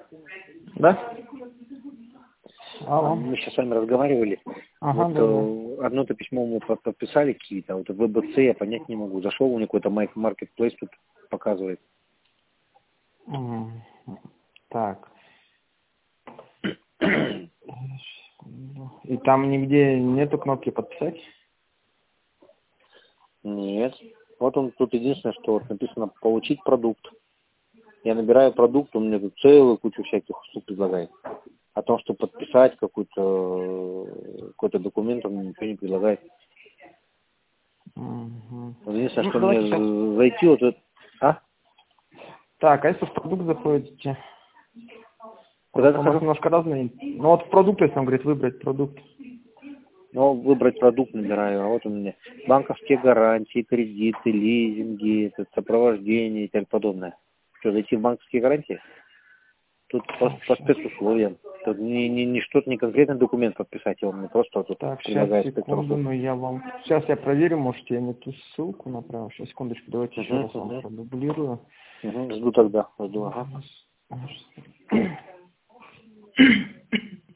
Да? Алло. Мы сейчас с вами разговаривали. Ага, Вот да. одно-то письмо мы подписали какие-то, а вот ВБЦ я понять не могу. Зашел, у него какой-то маркетплейс тут показывает. Так. И там нигде нету кнопки подписать? Нет. Вот он тут единственное, что вот написано «Получить продукт». Я набираю продукт, он мне тут целую кучу всяких услуг предлагает. О том, что подписать какой-то документ, он мне ничего не предлагает. Вот единственное, что мне сейчас зайти вот это... А? Так, а если в продукт заходите? Куда У нас захожу? немножко разные. Ну вот в продукт, если он говорит, выбрать продукт. Ну, выбрать продукт набираю, а вот у меня банковские гарантии, кредиты, лизинги, сопровождение и тому подобное. Что, зайти в банковские гарантии? Тут по спецусловиям. Тут не что-то, не конкретный документ подписать, он мне просто тут Так, сейчас, предлагает секунду, спецуслуг. но я вам... Сейчас я проверю, может, я не ту ссылку направил. Сейчас, секундочку, давайте еще раз вам продублирую. Жду тогда, жду, ага.